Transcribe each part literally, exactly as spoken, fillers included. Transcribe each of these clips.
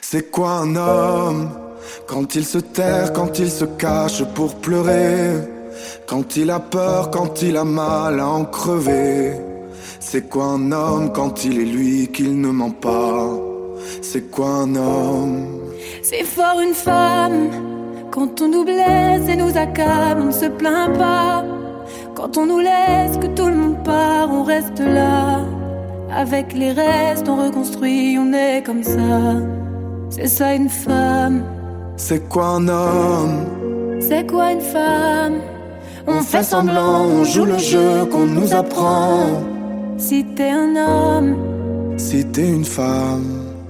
C'est quoi un homme? Quand il se terre, quand il se cache pour pleurer, quand il a peur, quand il a mal à en crever. C'est quoi un homme quand il est lui qu'il ne ment pas? C'est quoi un homme? C'est fort une femme. Quand on nous blesse et nous accable, on ne se plaint pas. Quand on nous laisse, que tout le monde part, on reste là. Avec les restes, on reconstruit, on est comme ça. C'est ça une femme. C'est quoi un homme? C'est quoi une femme? On fait semblant, on joue le jeu qu'on nous apprend. Si t'es un homme, si t'es une femme.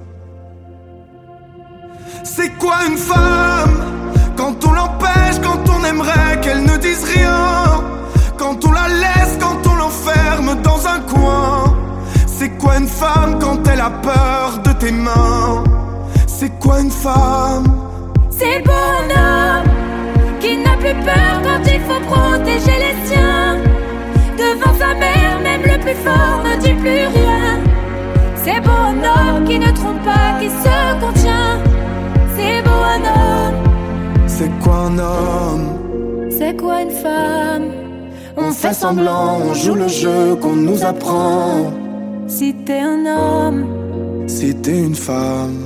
C'est quoi une femme? Quand on l'empêche, quand on aimerait qu'elle ne dise rien, quand on la laisse, quand on l'enferme dans un coin. C'est quoi une femme quand elle a peur de tes mains? C'est quoi une femme? C'est beau un homme qui n'a plus peur quand il faut protéger les siens. Devant sa mère, même le plus fort ne dit plus rien. C'est beau un homme qui ne trompe pas, qui se contient. C'est beau un homme. C'est quoi un homme? C'est quoi une femme? On fait semblant, on joue le jeu qu'on nous apprend. Si t'es un homme, si t'es une femme.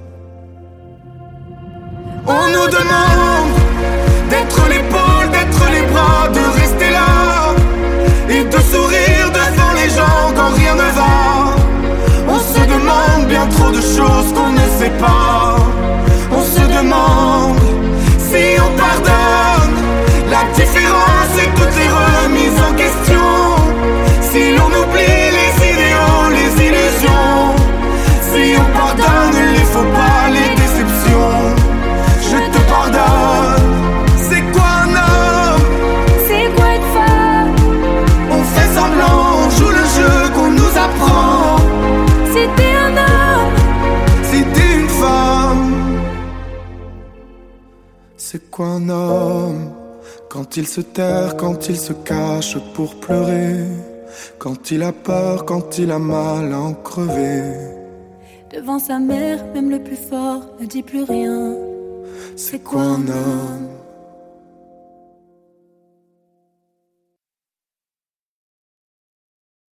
On nous demande d'être l'épaule, d'être les bras, de rester là et de sourire devant les gens quand rien ne va. On se demande bien trop de choses qu'on ne sait pas. On se demande si on pardonne la différence et toutes les remises en question. Si l'on oublie les idéaux, les illusions. Si on pardonne les faux pas, les déceptions. Je te pardonne. C'est quoi un homme? C'est quoi une femme? On fait semblant, on joue le jeu qu'on nous apprend. Si t'es un homme, si t'es une femme. C'est quoi un homme? Quand il se terre, quand il se cache pour pleurer, quand il a peur, quand il a mal à en crever. Devant sa mère, même le plus fort ne dit plus rien. C'est quoi un homme?